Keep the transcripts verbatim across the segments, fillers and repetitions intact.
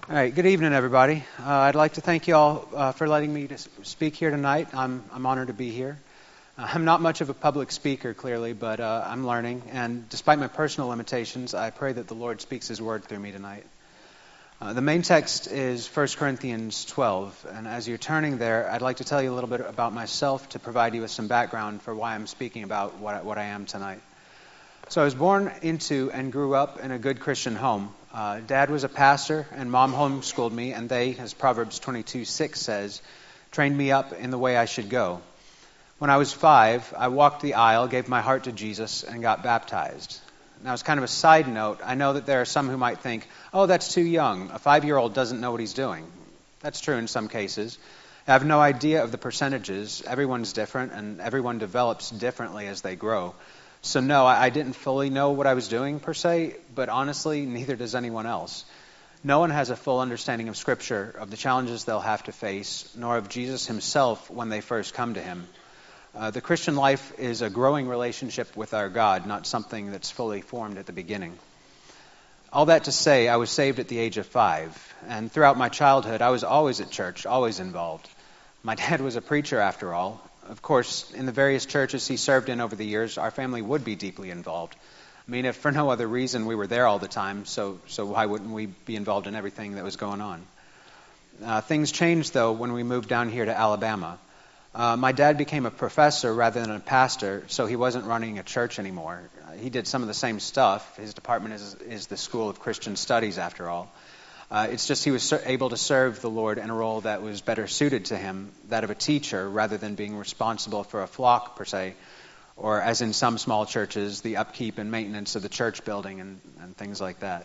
All right, good evening, everybody. Uh, I'd like to thank you all uh, for letting me to speak here tonight. I'm I'm honored to be here. Uh, I'm not much of a public speaker, clearly, but uh, I'm learning. And despite my personal limitations, I pray that the Lord speaks His word through me tonight. Uh, the main text is First Corinthians twelve, and as you're turning there, I'd like to tell you a little bit about myself to provide you with some background for why I'm speaking about what I, what I am tonight. So I was born into and grew up in a good Christian home. Uh, Dad was a pastor, and Mom homeschooled me, and they, as Proverbs twenty-two six says, trained me up in the way I should go. When I was five, I walked the aisle, gave my heart to Jesus, and got baptized. Now, as kind of a side note, I know that there are some who might think, oh, that's too young. A five-year-old doesn't know what he's doing. That's true in some cases. I have no idea of the percentages. Everyone's different, and everyone develops differently as they grow. So no, I didn't fully know what I was doing per se, but honestly, neither does anyone else. No one has a full understanding of Scripture, of the challenges they'll have to face, nor of Jesus himself when they first come to him. Uh, the Christian life is a growing relationship with our God, not something that's fully formed at the beginning. All that to say, I was saved at the age of five, and throughout my childhood, I was always at church, always involved. My dad was a preacher after all. Of course, in the various churches he served in over the years, our family would be deeply involved. I mean, if for no other reason, we were there all the time, so so why wouldn't we be involved in everything that was going on? Uh, things changed, though, when we moved down here to Alabama. Uh, my dad became a professor rather than a pastor, so he wasn't running a church anymore. Uh, he did some of the same stuff. His department is, is the School of Christian Studies, after all. Uh, it's just he was ser- able to serve the Lord in a role that was better suited to him, that of a teacher, rather than being responsible for a flock, per se, or, as in some small churches, the upkeep and maintenance of the church building and, and things like that.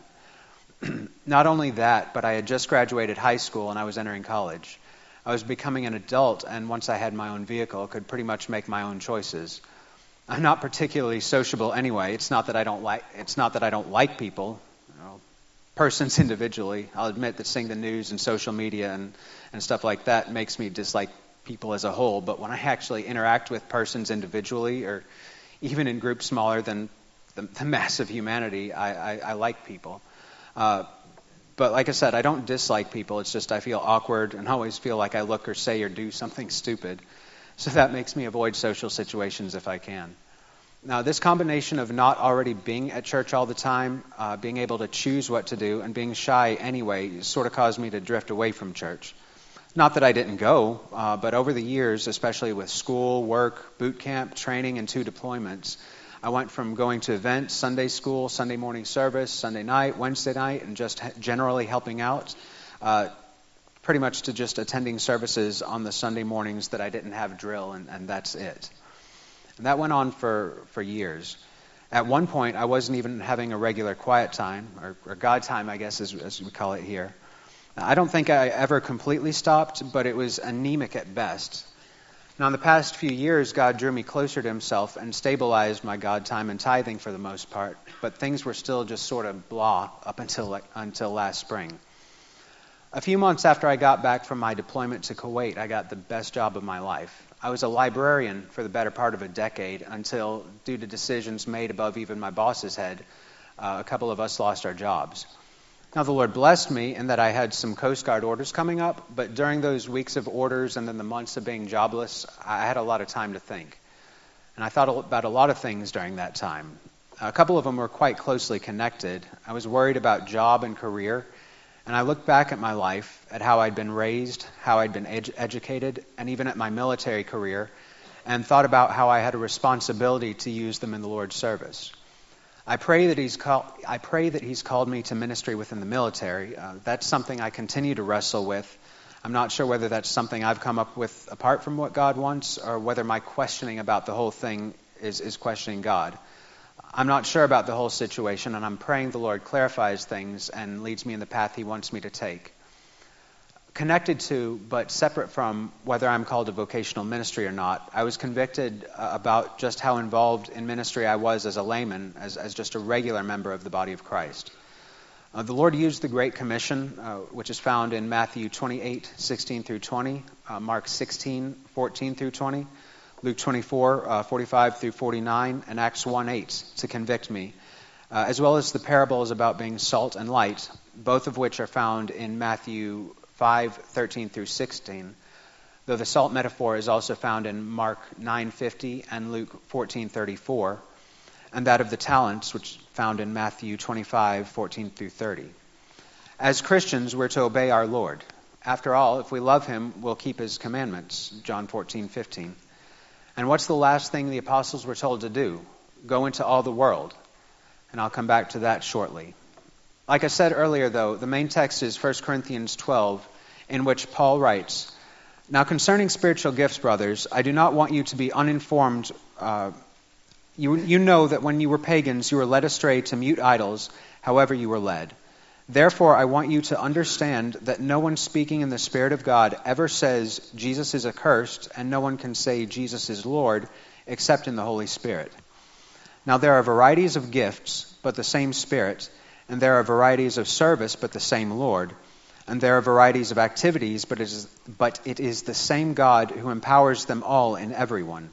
Not only that, but I had just graduated high school and I was entering college. I was becoming an adult, and once I had my own vehicle, could pretty much make my own choices. I'm not particularly sociable anyway. It's not that I don't like. It's not that I don't like people. You know, persons individually. I'll admit that seeing the news and social media and, and stuff like that makes me dislike people as a whole. But when I actually interact with persons individually, or even in groups smaller than the, the mass of humanity, I, I, I like people. Uh, but like I said, I don't dislike people. It's just I feel awkward and always feel like I look or say or do something stupid. So that makes me avoid social situations if I can. Now, this combination of not already being at church all the time, uh, being able to choose what to do, and being shy anyway sort of caused me to drift away from church. Not that I didn't go, uh, but over the years, especially with school, work, boot camp, training, and two deployments, I went from going to events, Sunday school, Sunday morning service, Sunday night, Wednesday night, and just generally helping out, uh, pretty much to just attending services on the Sunday mornings that I didn't have drill, and, and that's it. And that went on for, for years. At one point, I wasn't even having a regular quiet time, or, or God time, I guess, as, as we call it here. Now, I don't think I ever completely stopped, but it was anemic at best. Now, in the past few years, God drew me closer to himself and stabilized my God time and tithing for the most part, but things were still just sort of blah up until like, until last spring. A few months after I got back from my deployment to Kuwait, I got the best job of my life. I was a librarian for the better part of a decade until, due to decisions made above even my boss's head, uh, a couple of us lost our jobs. Now, the Lord blessed me in that I had some Coast Guard orders coming up, but during those weeks of orders and then the months of being jobless, I had a lot of time to think. And I thought about a lot of things during that time. A couple of them were quite closely connected. I was worried about job and career, and I looked back at my life, at how I'd been raised, how I'd been edu- educated, and even at my military career, and thought about how I had a responsibility to use them in the Lord's service. I pray that He's called. I pray that He's called me to ministry within the military. Uh, that's something I continue to wrestle with. I'm not sure whether that's something I've come up with apart from what God wants, or whether my questioning about the whole thing is, is questioning God. I'm not sure about the whole situation, and I'm praying the Lord clarifies things and leads me in the path He wants me to take. Connected to, but separate from, whether I'm called to vocational ministry or not, I was convicted uh, about just how involved in ministry I was as a layman, as, as just a regular member of the body of Christ. Uh, the Lord used the Great Commission, uh, which is found in Matthew twenty-eight, sixteen through twenty, uh, Mark sixteen, fourteen through twenty, Luke twenty-four, uh, forty-five through forty-nine, and Acts one eight to convict me, uh, as well as the parables about being salt and light, both of which are found in Matthew five thirteen through sixteen, though the salt metaphor is also found in Mark nine fifty and Luke fourteen thirty-four, and that of the talents, which is found in Matthew twenty-five fourteen through thirty. As Christians, we're to obey our Lord. After all, if we love him, we'll keep his commandments, John fourteen fifteen. And what's the last thing the apostles were told to do? Go into all the world. And I'll come back to that shortly. Like I said earlier, though, the main text is First Corinthians twelve, in which Paul writes, "Now concerning spiritual gifts, brothers, I do not want you to be uninformed. Uh, you, you know that when you were pagans, you were led astray to mute idols, however you were led. Therefore, I want you to understand that no one speaking in the Spirit of God ever says Jesus is accursed, and no one can say Jesus is Lord, except in the Holy Spirit. Now there are varieties of gifts, but the same Spirit, and there are varieties of service, but the same Lord, and there are varieties of activities, but it is, but it is the same God who empowers them all in everyone.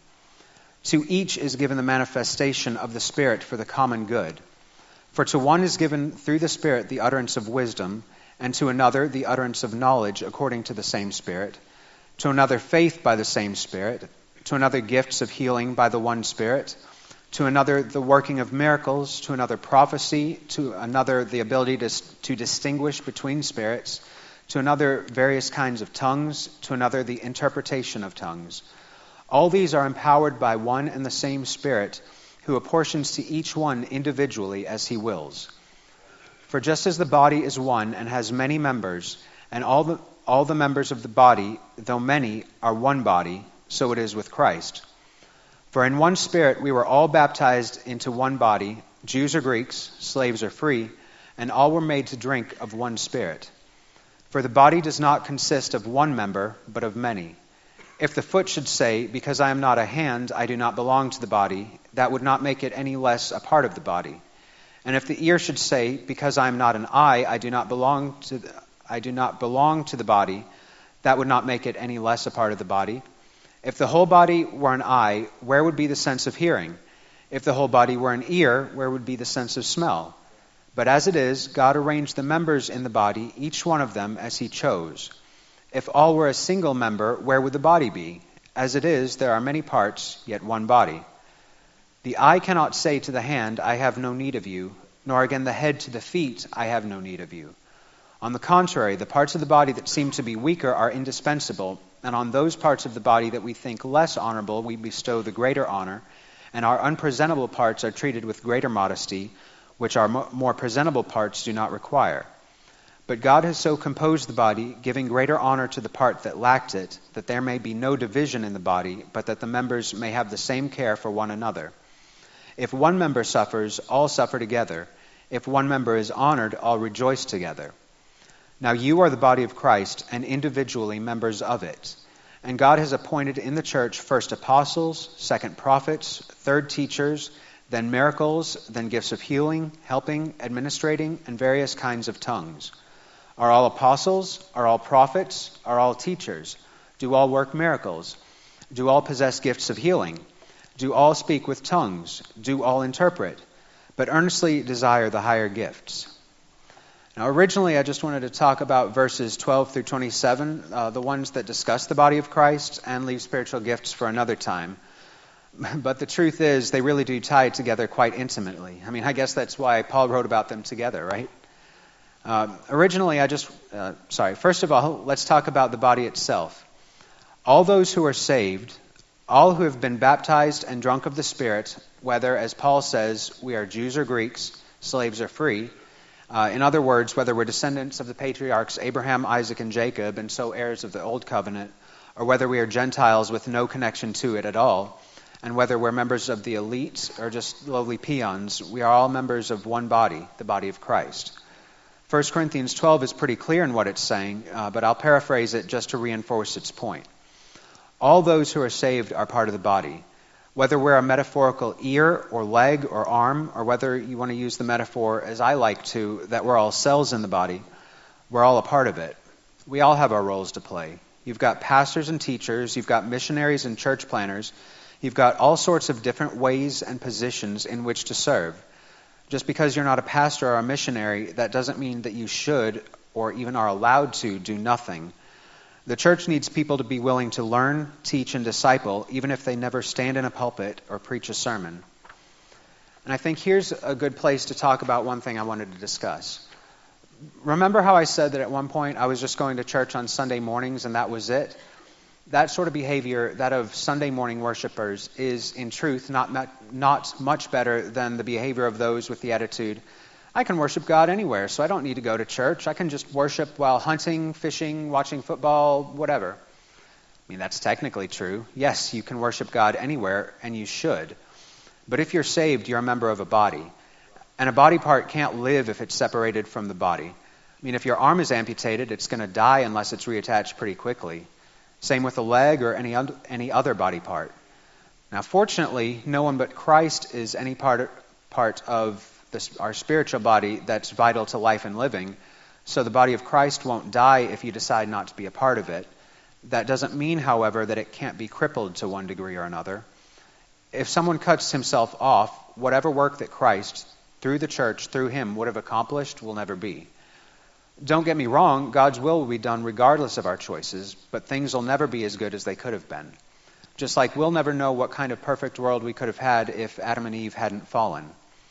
To each is given the manifestation of the Spirit for the common good. For to one is given through the Spirit the utterance of wisdom, and to another the utterance of knowledge according to the same Spirit, to another faith by the same Spirit, to another gifts of healing by the one Spirit, to another the working of miracles, to another prophecy, to another the ability to, to distinguish between spirits, to another various kinds of tongues, to another the interpretation of tongues. All these are empowered by one and the same Spirit, who apportions to each one individually as he wills. For just as the body is one and has many members, and all the, all the members of the body, though many, are one body, so it is with Christ. For in one Spirit we were all baptized into one body, Jews or Greeks, slaves or free, and all were made to drink of one Spirit. For the body does not consist of one member, but of many. If the foot should say, because I am not a hand, I do not belong to the body, that would not make it any less a part of the body. And if the ear should say, because I am not an eye, I do not belong to the, I do not belong to the body, that would not make it any less a part of the body. If the whole body were an eye, where would be the sense of hearing? If the whole body were an ear, where would be the sense of smell? But as it is, God arranged the members in the body, each one of them as he chose. If all were a single member, where would the body be? As it is, there are many parts, yet one body. The eye cannot say to the hand, I have no need of you, nor again the head to the feet, I have no need of you. On the contrary, the parts of the body that seem to be weaker are indispensable, and on those parts of the body that we think less honorable we bestow the greater honor, and our unpresentable parts are treated with greater modesty, which our more presentable parts do not require. But God has so composed the body, giving greater honor to the part that lacked it, that there may be no division in the body, but that the members may have the same care for one another. If one member suffers, all suffer together. If one member is honored, all rejoice together. Now you are the body of Christ, and individually members of it. And God has appointed in the church first apostles, second prophets, third teachers, then miracles, then gifts of healing, helping, administrating, and various kinds of tongues. Are all apostles? Are all prophets? Are all teachers? Do all work miracles? Do all possess gifts of healing? Do all speak with tongues? Do all interpret? But earnestly desire the higher gifts. Now, originally, I just wanted to talk about verses twelve through twenty-seven, uh, the ones that discuss the body of Christ, and leave spiritual gifts for another time. But the truth is, they really do tie together quite intimately. I mean, I guess that's why Paul wrote about them together, right? Uh, originally, I just, uh, sorry, first of all, let's talk about the body itself. All those who are saved, all who have been baptized and drunk of the Spirit, whether, as Paul says, we are Jews or Greeks, slaves or free, uh, in other words, whether we're descendants of the patriarchs Abraham, Isaac, and Jacob, and so heirs of the Old Covenant, or whether we are Gentiles with no connection to it at all, and whether we're members of the elite or just lowly peons, we are all members of one body, the body of Christ. First Corinthians twelve is pretty clear in what it's saying, uh, but I'll paraphrase it just to reinforce its point. All those who are saved are part of the body. Whether we're a metaphorical ear or leg or arm, or whether you want to use the metaphor, as I like to, that we're all cells in the body, we're all a part of it. We all have our roles to play. You've got pastors and teachers, you've got missionaries and church planners, you've got all sorts of different ways and positions in which to serve. Just because you're not a pastor or a missionary, that doesn't mean that you should or even are allowed to do nothing. The church needs people to be willing to learn, teach, and disciple, even if they never stand in a pulpit or preach a sermon. And I think here's a good place to talk about one thing I wanted to discuss. Remember how I said that at one point I was just going to church on Sunday mornings and that was it? That sort of behavior, that of Sunday morning worshipers, is in truth not, not much better than the behavior of those with the attitude, I can worship God anywhere, so I don't need to go to church. I can just worship while hunting, fishing, watching football, whatever. I mean, that's technically true. Yes, you can worship God anywhere, and you should. But if you're saved, you're a member of a body. And a body part can't live if it's separated from the body. I mean, if your arm is amputated, it's going to die unless it's reattached pretty quickly. Same with a leg or any any other body part. Now, fortunately, no one but Christ is any part part of this, our spiritual body that's vital to life and living. So the body of Christ won't die if you decide not to be a part of it. That doesn't mean, however, that it can't be crippled to one degree or another. If someone cuts himself off, whatever work that Christ, through the church, through him, would have accomplished will never be. Don't get me wrong, God's will will be done regardless of our choices, but things will never be as good as they could have been. Just like we'll never know what kind of perfect world we could have had if Adam and Eve hadn't fallen.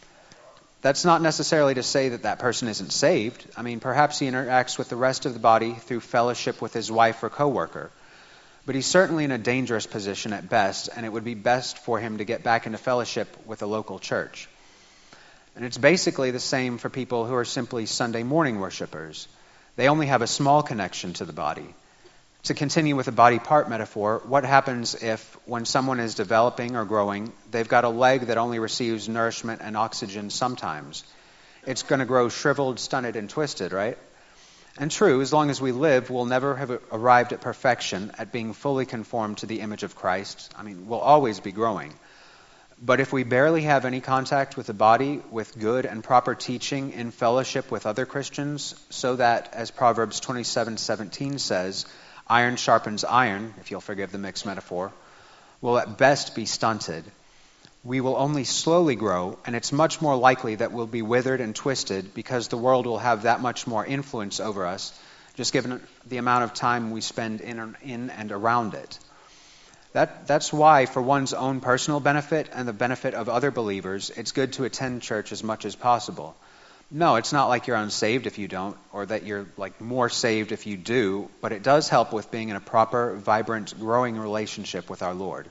That's not necessarily to say that that person isn't saved. I mean, perhaps he interacts with the rest of the body through fellowship with his wife or coworker. But he's certainly in a dangerous position at best, and it would be best for him to get back into fellowship with a local church. And it's basically the same for people who are simply Sunday morning worshipers. They only have a small connection to the body. To continue with the body part metaphor, what happens if, when someone is developing or growing, they've got a leg that only receives nourishment and oxygen sometimes? It's going to grow shriveled, stunted, and twisted, right? And true, as long as we live, we'll never have arrived at perfection, at being fully conformed to the image of Christ. I mean, we'll always be growing. But if we barely have any contact with the body, with good and proper teaching in fellowship with other Christians, so that, as Proverbs twenty-seven seventeen says, iron sharpens iron, if you'll forgive the mixed metaphor, will at best be stunted. We will only slowly grow, and it's much more likely that we'll be withered and twisted because the world will have that much more influence over us, just given the amount of time we spend in, in and around it. That, that's why, for one's own personal benefit and the benefit of other believers, it's good to attend church as much as possible. No, it's not like you're unsaved if you don't, or that you're like more saved if you do, but it does help with being in a proper, vibrant, growing relationship with our Lord.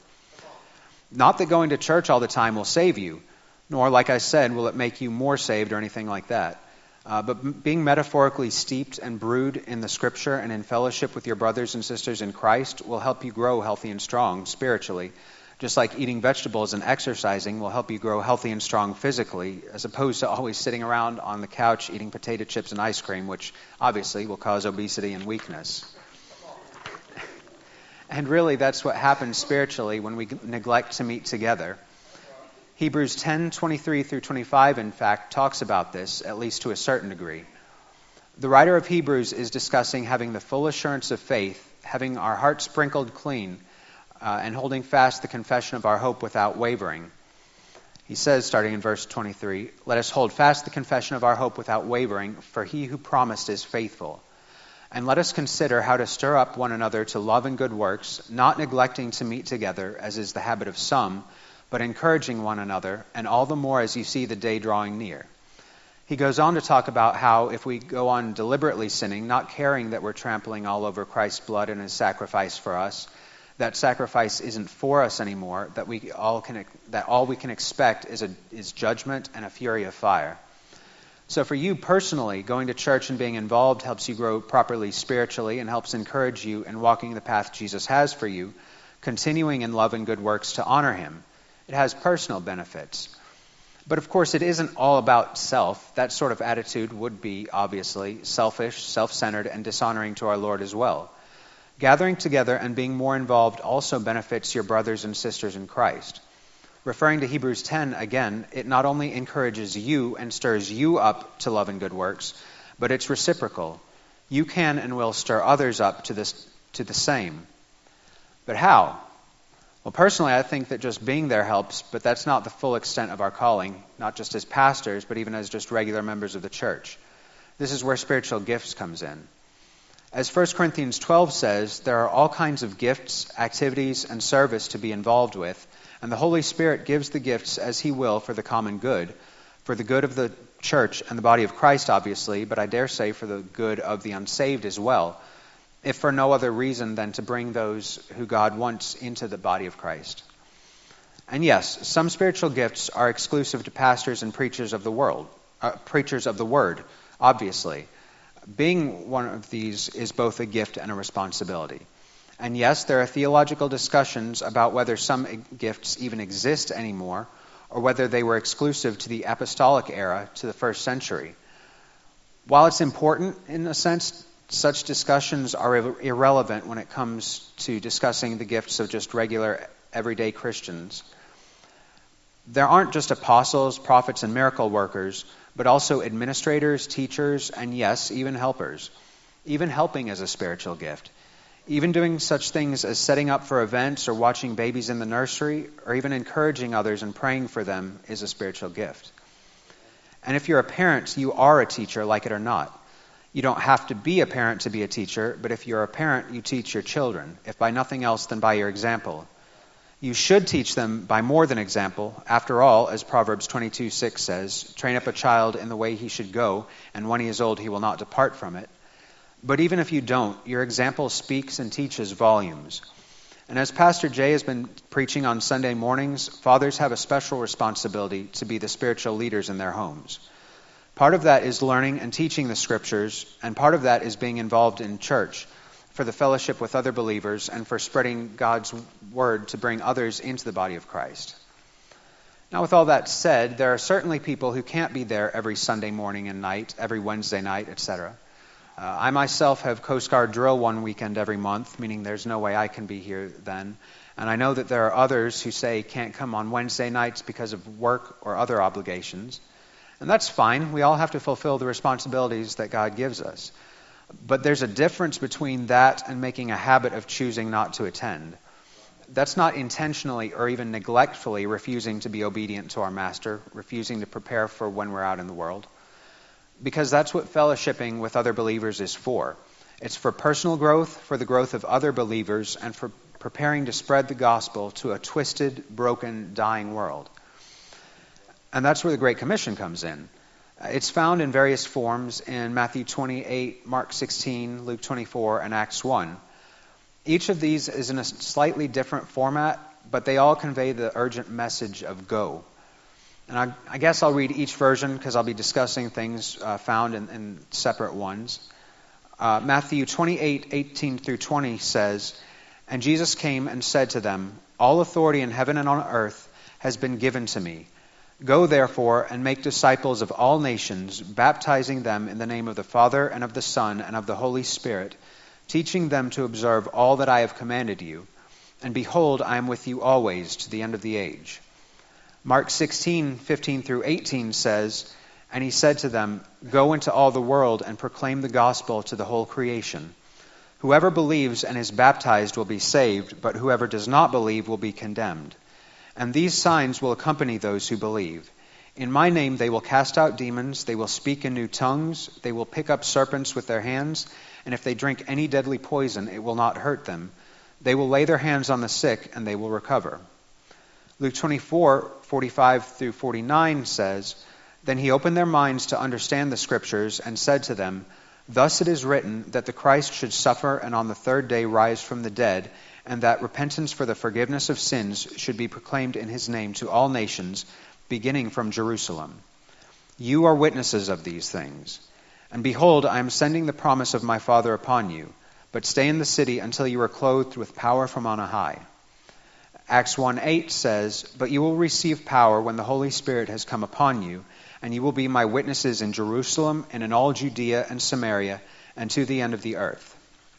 Not that going to church all the time will save you, nor, like I said, will it make you more saved or anything like that. Uh, but m- being metaphorically steeped and brewed in the Scripture and in fellowship with your brothers and sisters in Christ will help you grow healthy and strong spiritually, just like eating vegetables and exercising will help you grow healthy and strong physically, as opposed to always sitting around on the couch eating potato chips and ice cream, which obviously will cause obesity and weakness. And really, that's what happens spiritually when we neglect to meet together. Hebrews ten twenty-three through twenty-five, in fact, talks about this, at least to a certain degree. The writer of Hebrews is discussing having the full assurance of faith, having our hearts sprinkled clean, uh, and holding fast the confession of our hope without wavering. He says, starting in verse twenty-three, "Let us hold fast the confession of our hope without wavering, for he who promised is faithful. And let us consider how to stir up one another to love and good works, not neglecting to meet together, as is the habit of some, but encouraging one another, and all the more as you see the day drawing near." He goes on to talk about how if we go on deliberately sinning, not caring that we're trampling all over Christ's blood and his sacrifice for us, that sacrifice isn't for us anymore, that we all can that all we can expect is a is judgment and a fury of fire. So for you personally, going to church and being involved helps you grow properly spiritually and helps encourage you in walking the path Jesus has for you, continuing in love and good works to honor him. It has personal benefits. But of course, it isn't all about self. That sort of attitude would be, obviously, selfish, self-centered, and dishonoring to our Lord as well. Gathering together and being more involved also benefits your brothers and sisters in Christ. Referring to Hebrews ten again, it not only encourages you and stirs you up to love and good works, but it's reciprocal. You can and will stir others up to this to the same. But how? Well, personally, I think that just being there helps, but that's not the full extent of our calling, not just as pastors, but even as just regular members of the church. This is where spiritual gifts comes in. As First Corinthians twelve says, there are all kinds of gifts, activities, and service to be involved with, and the Holy Spirit gives the gifts as He will for the common good, for the good of the church and the body of Christ, obviously, but I dare say for the good of the unsaved as well, if for no other reason than to bring those who God wants into the body of Christ. And yes, some spiritual gifts are exclusive to pastors and preachers of the world, uh, preachers of the Word, obviously. Being one of these is both a gift and a responsibility. And yes, there are theological discussions about whether some gifts even exist anymore, or whether they were exclusive to the apostolic era, to the first century. While it's important in a sense, such discussions are ir- irrelevant when it comes to discussing the gifts of just regular, everyday Christians. There aren't just apostles, prophets, and miracle workers, but also administrators, teachers, and yes, even helpers. Even helping is a spiritual gift. Even doing such things as setting up for events or watching babies in the nursery or even encouraging others and praying for them is a spiritual gift. And if you're a parent, you are a teacher, like it or not. You don't have to be a parent to be a teacher, but if you're a parent, you teach your children, if by nothing else than by your example. You should teach them by more than example. After all, as Proverbs twenty-two six says, train up a child in the way he should go, and when he is old he will not depart from it. But even if you don't, your example speaks and teaches volumes. And as Pastor Jay has been preaching on Sunday mornings, fathers have a special responsibility to be the spiritual leaders in their homes. Part of that is learning and teaching the Scriptures, and part of that is being involved in church for the fellowship with other believers and for spreading God's word to bring others into the body of Christ. Now, with all that said, there are certainly people who can't be there every Sunday morning and night, every Wednesday night, et cetera. Uh, I myself have Coast Guard drill one weekend every month, meaning there's no way I can be here then. And I know that there are others who say can't come on Wednesday nights because of work or other obligations. And that's fine. We all have to fulfill the responsibilities that God gives us. But there's a difference between that and making a habit of choosing not to attend. That's not intentionally or even neglectfully refusing to be obedient to our Master, refusing to prepare for when we're out in the world. Because that's what fellowshipping with other believers is for. It's for personal growth, for the growth of other believers, and for preparing to spread the gospel to a twisted, broken, dying world. And that's where the Great Commission comes in. It's found in various forms in Matthew twenty-eight, Mark sixteen, Luke twenty-four, and Acts one. Each of these is in a slightly different format, but they all convey the urgent message of go. And I, I guess I'll read each version because I'll be discussing things uh, found in, in separate ones. Uh, Matthew twenty-eight, eighteen through twenty says, "And Jesus came and said to them, 'All authority in heaven and on earth has been given to me. Go therefore and make disciples of all nations, baptizing them in the name of the Father and of the Son and of the Holy Spirit, teaching them to observe all that I have commanded you. And behold, I am with you always to the end of the age.'" Mark sixteen, fifteen through eighteen says, "And he said to them, 'Go into all the world and proclaim the gospel to the whole creation. Whoever believes and is baptized will be saved, but whoever does not believe will be condemned. And these signs will accompany those who believe. In my name they will cast out demons, they will speak in new tongues, they will pick up serpents with their hands, and if they drink any deadly poison, it will not hurt them. They will lay their hands on the sick, and they will recover.'" Luke twenty-four, forty-five through forty-nine says, "Then he opened their minds to understand the Scriptures and said to them, 'Thus it is written that the Christ should suffer and on the third day rise from the dead, and that repentance for the forgiveness of sins should be proclaimed in his name to all nations, beginning from Jerusalem. You are witnesses of these things. And behold, I am sending the promise of my Father upon you, but stay in the city until you are clothed with power from on high.'" Acts one eight says, "But you will receive power when the Holy Spirit has come upon you, and you will be my witnesses in Jerusalem and in all Judea and Samaria and to the end of the earth."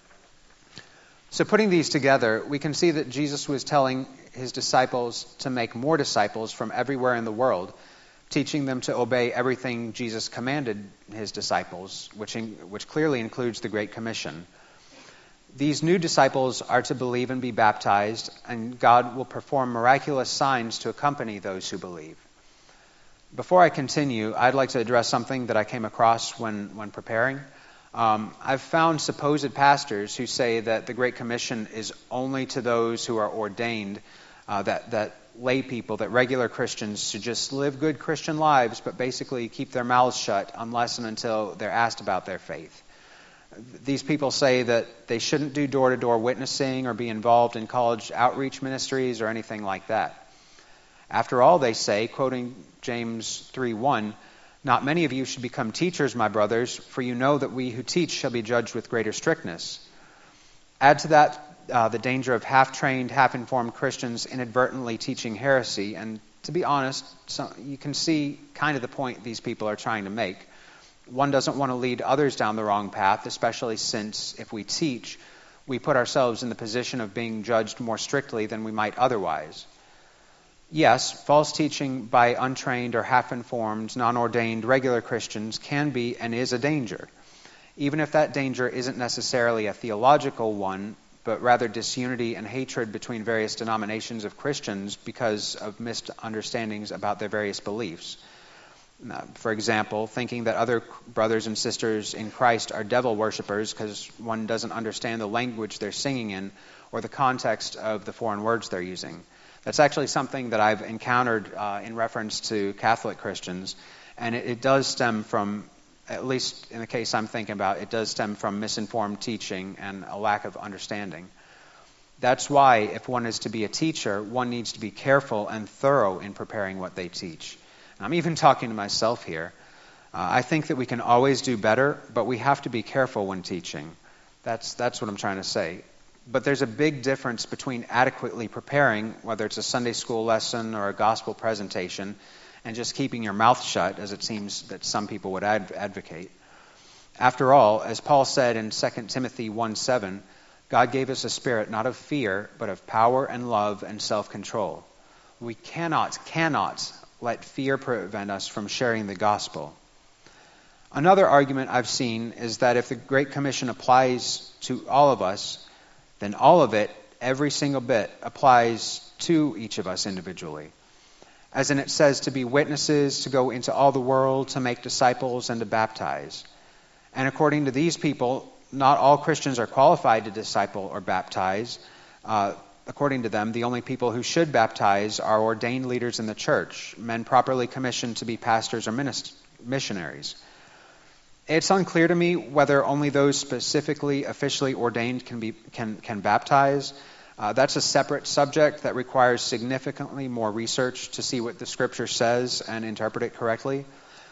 So putting these together, we can see that Jesus was telling his disciples to make more disciples from everywhere in the world, teaching them to obey everything Jesus commanded his disciples, which, in, which clearly includes the Great Commission. These new disciples are to believe and be baptized, and God will perform miraculous signs to accompany those who believe. Before I continue, I'd like to address something that I came across when, when preparing. Um, I've found supposed pastors who say that the Great Commission is only to those who are ordained, uh, that, that lay people, that regular Christians should just live good Christian lives, but basically keep their mouths shut unless and until they're asked about their faith. These people say that they shouldn't do door-to-door witnessing or be involved in college outreach ministries or anything like that. After all, they say, quoting James three one, "Not many of you should become teachers, my brothers, for you know that we who teach shall be judged with greater strictness." Add to that uh, the danger of half-trained, half-informed Christians inadvertently teaching heresy, and to be honest, so you can see kind of the point these people are trying to make. One doesn't want to lead others down the wrong path, especially since if we teach, we put ourselves in the position of being judged more strictly than we might otherwise. Yes, false teaching by untrained or half-informed, non-ordained, regular Christians can be and is a danger, even if that danger isn't necessarily a theological one, but rather disunity and hatred between various denominations of Christians because of misunderstandings about their various beliefs. Uh, for example, thinking that other brothers and sisters in Christ are devil worshippers because one doesn't understand the language they're singing in or the context of the foreign words they're using. That's actually something that I've encountered uh, in reference to Catholic Christians, and it, it does stem from, at least in the case I'm thinking about, it does stem from misinformed teaching and a lack of understanding. That's why, if one is to be a teacher, one needs to be careful and thorough in preparing what they teach. I'm even talking to myself here. Uh, I think that we can always do better, but we have to be careful when teaching. That's that's what I'm trying to say. But there's a big difference between adequately preparing, whether it's a Sunday school lesson or a gospel presentation, and just keeping your mouth shut, as it seems that some people would adv- advocate. After all, as Paul said in Second Timothy one seven, God gave us a spirit not of fear, but of power and love and self-control. We cannot, cannot let fear prevent us from sharing the gospel. Another argument I've seen is that if the Great Commission applies to all of us, then all of it, every single bit, applies to each of us individually. As in it says to be witnesses, to go into all the world, to make disciples, and to baptize. And according to these people, not all Christians are qualified to disciple or baptize. Uh, According to them, the only people who should baptize are ordained leaders in the church, men properly commissioned to be pastors or minist- missionaries. It's unclear to me whether only those specifically officially ordained can be can can baptize. Uh, that's a separate subject that requires significantly more research to see what the Scripture says and interpret it correctly.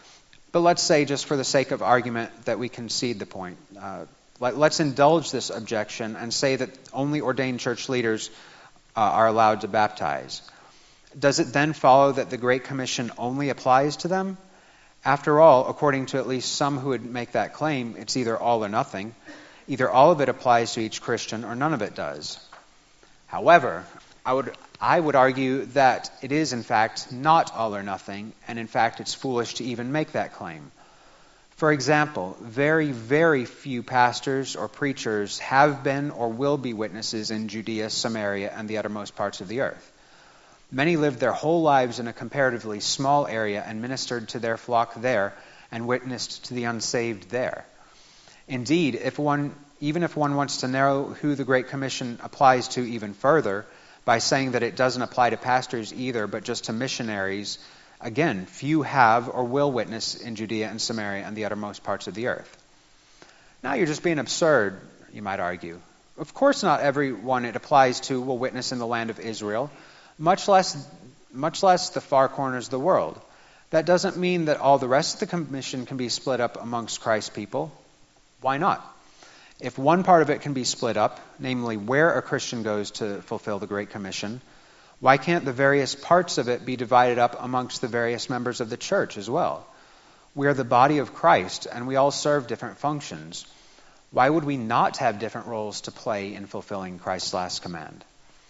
But let's say, just for the sake of argument, that we concede the point. Uh, let, let's indulge this objection and say that only ordained church leaders uh, are allowed to baptize. Does it then follow that the Great Commission only applies to them? After all, according to at least some who would make that claim, it's either all or nothing. Either all of it applies to each Christian or none of it does. However, I would I would argue that it is in fact not all or nothing, and in fact it's foolish to even make that claim. For example, very, very few pastors or preachers have been or will be witnesses in Judea, Samaria, and the uttermost parts of the earth. Many lived their whole lives in a comparatively small area and ministered to their flock there and witnessed to the unsaved there. Indeed, if one, even if one wants to narrow who the Great Commission applies to even further, by saying that it doesn't apply to pastors either, but just to missionaries, again, few have or will witness in Judea and Samaria and the uttermost parts of the earth. Now you're just being absurd, you might argue. Of course not everyone it applies to will witness in the land of Israel, much less, much less the far corners of the world. That doesn't mean that all the rest of the commission can be split up amongst Christ's people. Why not? If one part of it can be split up, namely where a Christian goes to fulfill the Great Commission, why can't the various parts of it be divided up amongst the various members of the church as well? We are the body of Christ, and we all serve different functions. Why would we not have different roles to play in fulfilling Christ's last command?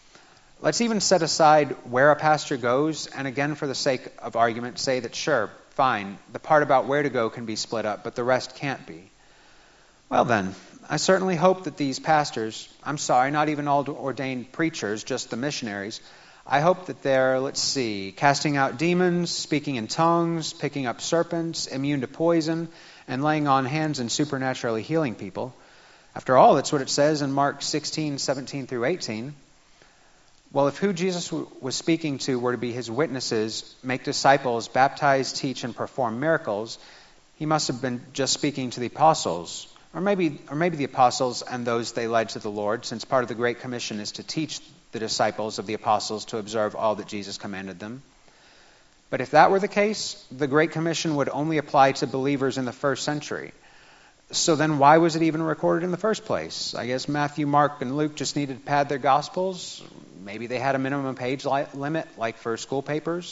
Let's even set aside where a pastor goes, and again, for the sake of argument, say that sure, fine, the part about where to go can be split up, but the rest can't be. Well then, I certainly hope that these pastors, I'm sorry, not even all ordained preachers, just the missionaries, I hope that they're, let's see, casting out demons, speaking in tongues, picking up serpents, immune to poison, and laying on hands and supernaturally healing people. After all, that's what it says in Mark sixteen, seventeen through eighteen. Well, if who Jesus w- was speaking to were to be his witnesses, make disciples, baptize, teach, and perform miracles, he must have been just speaking to the apostles, or maybe, or maybe the apostles and those they led to the Lord, since part of the Great Commission is to teach the disciples of the apostles to observe all that Jesus commanded them. But if that were the case, the Great Commission would only apply to believers in the first century. So then why was it even recorded in the first place? I guess Matthew, Mark, and Luke just needed to pad their Gospels. Maybe they had a minimum page li- limit, like for school papers.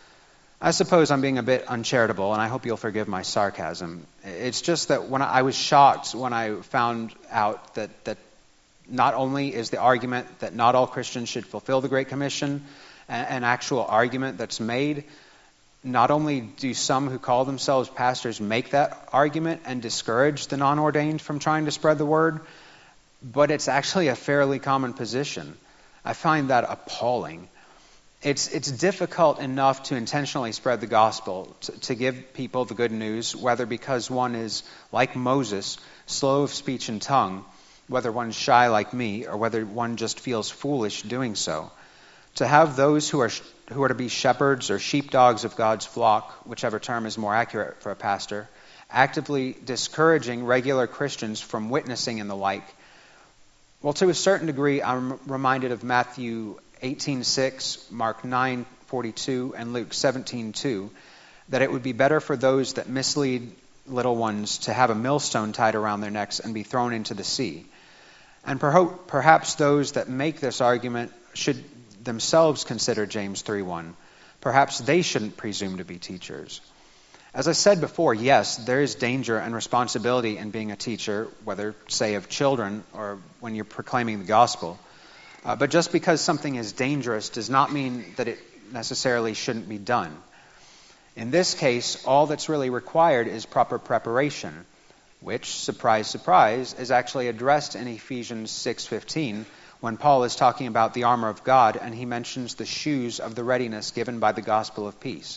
I suppose I'm being a bit uncharitable, and I hope you'll forgive my sarcasm. It's just that when I, I was shocked when I found out that, that not only is the argument that not all Christians should fulfill the Great Commission an, an actual argument that's made, not only do some who call themselves pastors make that argument and discourage the non-ordained from trying to spread the word, but it's actually a fairly common position. I find that appalling. It's it's difficult enough to intentionally spread the gospel, to, to give people the good news, whether because one is, like Moses, slow of speech and tongue, whether one's shy like me, or whether one just feels foolish doing so. To have those who are who are to be shepherds or sheepdogs of God's flock, whichever term is more accurate for a pastor, actively discouraging regular Christians from witnessing and the like. Well, to a certain degree, I'm reminded of Matthew eighteen six, Mark nine forty-two, and Luke seventeen two, that it would be better for those that mislead little ones to have a millstone tied around their necks and be thrown into the sea. And perho- perhaps those that make this argument should themselves consider James three one. Perhaps they shouldn't presume to be teachers. As I said before, yes, there is danger and responsibility in being a teacher, whether, say, of children or when you're proclaiming the gospel. Uh, but just because something is dangerous does not mean that it necessarily shouldn't be done. In this case, all that's really required is proper preparation, which, surprise, surprise, is actually addressed in Ephesians six fifteen, when Paul is talking about the armor of God, and he mentions the shoes of the readiness given by the gospel of peace.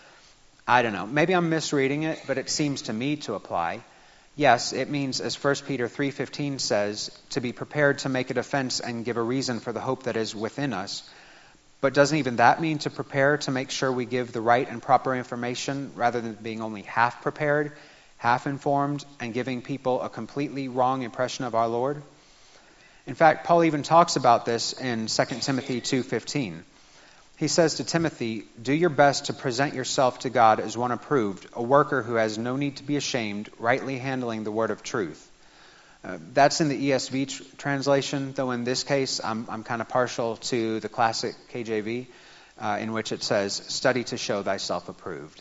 I don't know, maybe I'm misreading it, but it seems to me to apply. Yes, it means, as First Peter three fifteen says, to be prepared to make a defense and give a reason for the hope that is within us. But doesn't even that mean to prepare to make sure we give the right and proper information rather than being only half prepared, half informed, and giving people a completely wrong impression of our Lord? In fact, Paul even talks about this in Second Timothy two fifteen. He says to Timothy, "Do your best to present yourself to God as one approved, a worker who has no need to be ashamed, rightly handling the word of truth." Uh, that's in the E S V tr- translation, though in this case I'm, I'm kind of partial to the classic K J V, uh, in which it says, "Study to show thyself approved."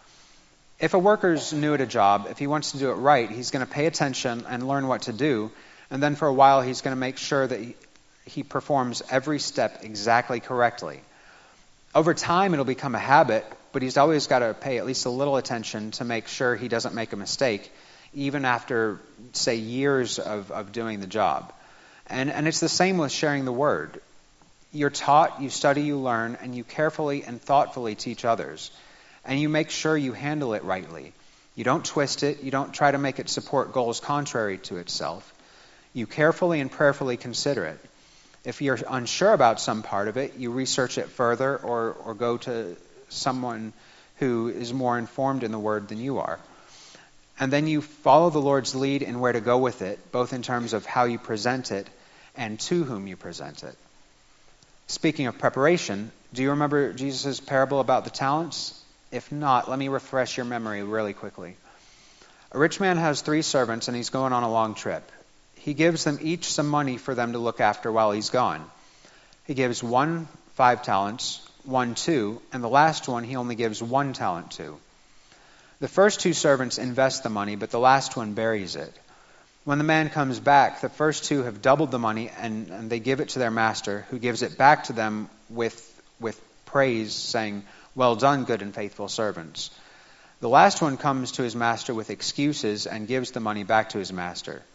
If a worker's new at a job, if he wants to do it right, he's going to pay attention and learn what to do, and then for a while he's going to make sure that he, he performs every step exactly correctly. Over time, it'll become a habit, but he's always got to pay at least a little attention to make sure he doesn't make a mistake, even after, say, years of, of doing the job. And, and it's the same with sharing the word. You're taught, you study, you learn, and you carefully and thoughtfully teach others. And you make sure you handle it rightly. You don't twist it. You don't try to make it support goals contrary to itself. You carefully and prayerfully consider it. If you're unsure about some part of it, you research it further or, or go to someone who is more informed in the word than you are. And then you follow the Lord's lead in where to go with it, both in terms of how you present it and to whom you present it. Speaking of preparation, do you remember Jesus' parable about the talents? If not, let me refresh your memory really quickly. A rich man has three servants and he's going on a long trip. He gives them each some money for them to look after while he's gone. He gives one five talents, one two, and the last one he only gives one talent to. The first two servants invest the money, but the last one buries it. When the man comes back, the first two have doubled the money, and, and they give it to their master, who gives it back to them with, with praise, saying, "Well done, good and faithful servants." The last one comes to his master with excuses and gives the money back to his master.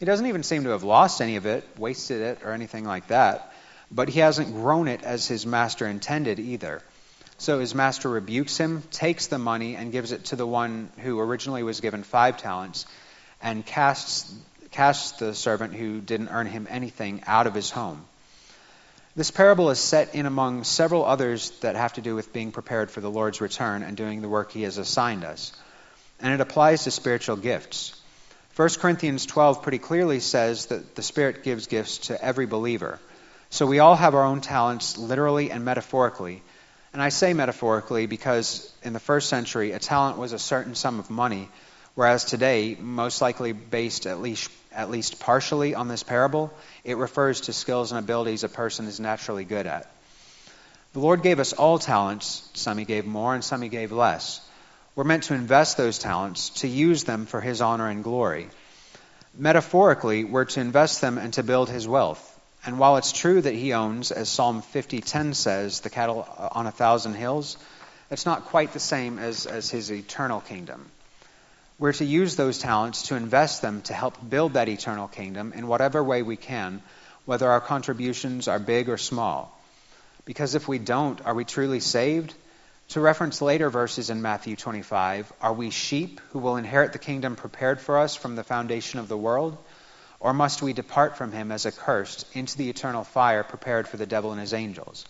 He doesn't even seem to have lost any of it, wasted it, or anything like that. But he hasn't grown it as his master intended either. So his master rebukes him, takes the money, and gives it to the one who originally was given five talents, and casts, casts the servant who didn't earn him anything out of his home. This parable is set in among several others that have to do with being prepared for the Lord's return and doing the work he has assigned us. And it applies to spiritual gifts. First Corinthians twelve pretty clearly says that the Spirit gives gifts to every believer. So we all have our own talents, literally and metaphorically. And I say metaphorically because in the first century, a talent was a certain sum of money, whereas today, most likely based at least at least partially on this parable, it refers to skills and abilities a person is naturally good at. The Lord gave us all talents. Some he gave more and some he gave less. We're meant to invest those talents, to use them for his honor and glory. Metaphorically, we're to invest them and to build his wealth. And while it's true that he owns, as Psalm fifty ten says, the cattle on a thousand hills, it's not quite the same as, as his eternal kingdom. We're to use those talents to invest them to help build that eternal kingdom in whatever way we can, whether our contributions are big or small. Because if we don't, are we truly saved? To reference later verses in Matthew twenty-five, are we sheep who will inherit the kingdom prepared for us from the foundation of the world? Or must we depart from him as accursed into the eternal fire prepared for the devil and his angels?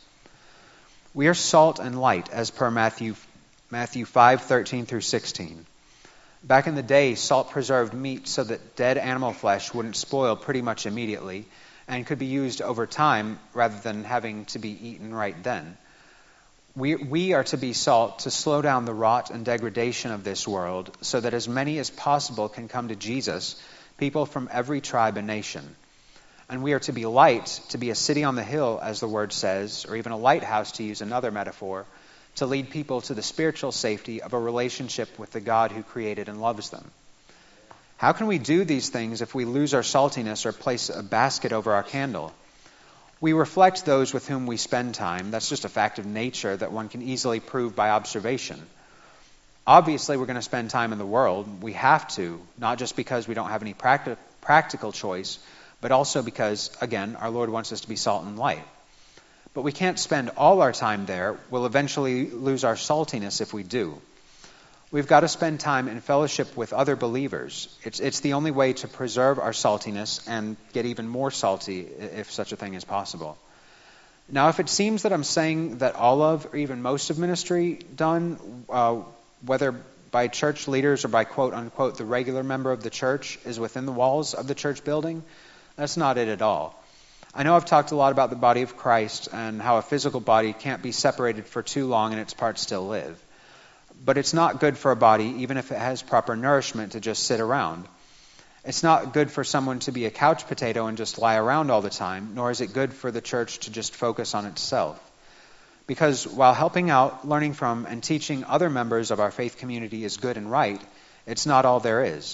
We are salt and light, as per Matthew Matthew five thirteen through sixteen. Back in the day, salt preserved meat so that dead animal flesh wouldn't spoil pretty much immediately and could be used over time rather than having to be eaten right then. We, we are to be salt to slow down the rot and degradation of this world so that as many as possible can come to Jesus, people from every tribe and nation. And we are to be light, to be a city on the hill, as the word says, or even a lighthouse, to use another metaphor, to lead people to the spiritual safety of a relationship with the God who created and loves them. How can we do these things if we lose our saltiness or place a basket over our candle? We reflect those with whom we spend time. That's just a fact of nature that one can easily prove by observation. Obviously, we're going to spend time in the world. We have to, not just because we don't have any practi- practical choice, but also because, again, our Lord wants us to be salt and light. But we can't spend all our time there. We'll eventually lose our saltiness if we do. We've got to spend time in fellowship with other believers. It's, it's the only way to preserve our saltiness and get even more salty, if such a thing is possible. Now, if it seems that I'm saying that all of, or even most of ministry done, uh, whether by church leaders or by quote-unquote the regular member of the church, is within the walls of the church building, that's not it at all. I know I've talked a lot about the body of Christ and how a physical body can't be separated for too long and its parts still live. But it's not good for a body, even if it has proper nourishment, to just sit around. It's not good for someone to be a couch potato and just lie around all the time, nor is it good for the church to just focus on itself. Because while helping out, learning from, and teaching other members of our faith community is good and right, it's not all there is.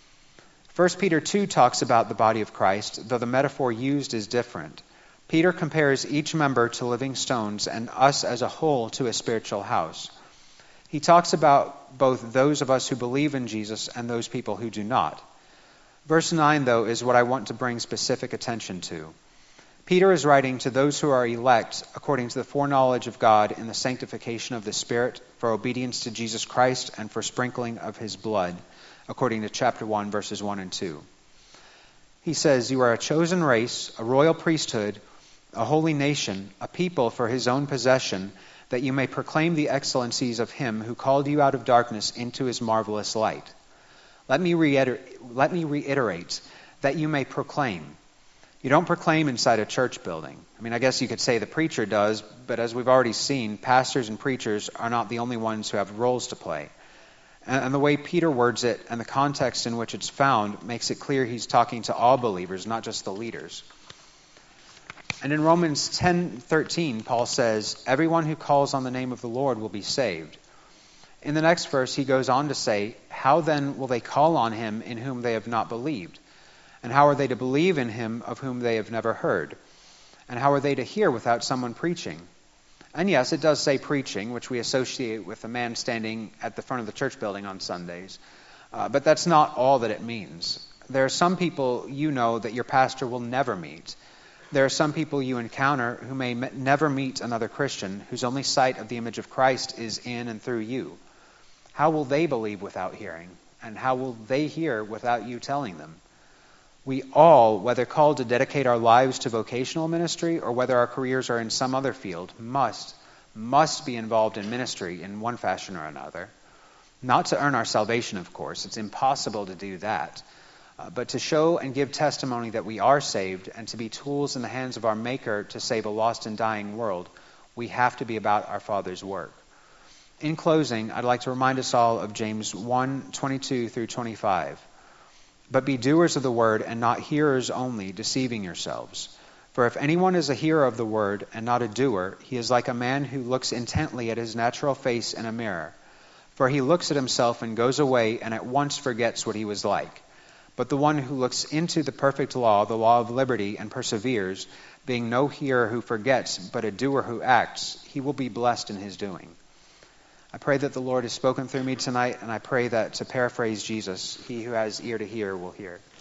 First Peter two talks about the body of Christ, though the metaphor used is different. Peter compares each member to living stones and us as a whole to a spiritual house. He talks about both those of us who believe in Jesus and those people who do not. Verse nine, though, is what I want to bring specific attention to. Peter is writing to those who are elect according to the foreknowledge of God in the sanctification of the Spirit, for obedience to Jesus Christ and for sprinkling of his blood, according to chapter one, verses one and two. He says, "You are a chosen race, a royal priesthood, a holy nation, a people for his own possession, that you may proclaim the excellencies of him who called you out of darkness into his marvelous light." Let me, reiter- let me reiterate, that you may proclaim. You don't proclaim inside a church building. I mean, I guess you could say the preacher does, but as we've already seen, pastors and preachers are not the only ones who have roles to play. And, and the way Peter words it and the context in which it's found makes it clear he's talking to all believers, not just the leaders. And in Romans ten thirteen, Paul says, "Everyone who calls on the name of the Lord will be saved." In the next verse, he goes on to say, "How then will they call on him in whom they have not believed? And how are they to believe in him of whom they have never heard? And how are they to hear without someone preaching?" And yes, it does say preaching, which we associate with a man standing at the front of the church building on Sundays. Uh, but that's not all that it means. There are some people you know that your pastor will never meet. There are some people you encounter who may m- never meet another Christian whose only sight of the image of Christ is in and through you. How will they believe without hearing? And how will they hear without you telling them? We all, whether called to dedicate our lives to vocational ministry or whether our careers are in some other field, must, must be involved in ministry in one fashion or another. Not to earn our salvation, of course. It's impossible to do that. Uh, but to show and give testimony that we are saved and to be tools in the hands of our Maker to save a lost and dying world, we have to be about our Father's work. In closing, I'd like to remind us all of James one, twenty-two through twenty-five. But be doers of the word and not hearers only, deceiving yourselves. For if anyone is a hearer of the word and not a doer, he is like a man who looks intently at his natural face in a mirror. For he looks at himself and goes away and at once forgets what he was like. But the one who looks into the perfect law, the law of liberty, and perseveres, being no hearer who forgets, but a doer who acts, he will be blessed in his doing. I pray that the Lord has spoken through me tonight, and I pray that, to paraphrase Jesus, he who has ear to hear will hear.